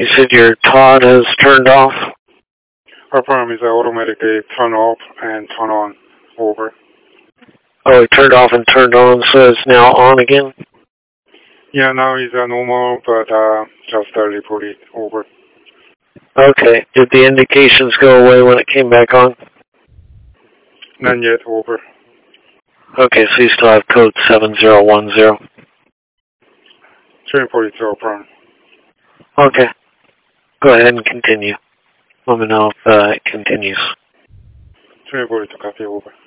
You said your Todd has turned off? Our program is automatically turn off and turn on. Over. Oh, it turned off and turned on, so it's now on again? Yeah, now it's normal, but just report it. Over. Okay. Did the indications go away when it came back on? Not yet. Over. Okay, so you still have code 7010. Report it to our program. Okay. Go ahead and continue. Let me know if it continues. Report it to copy. Over.